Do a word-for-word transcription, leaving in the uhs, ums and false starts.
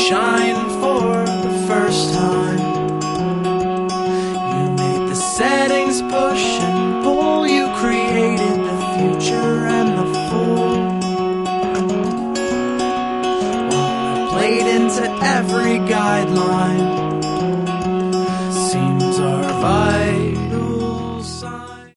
shine for the first time. You made the settings push and pull. You created the future and the fool. Well, I played into every guideline.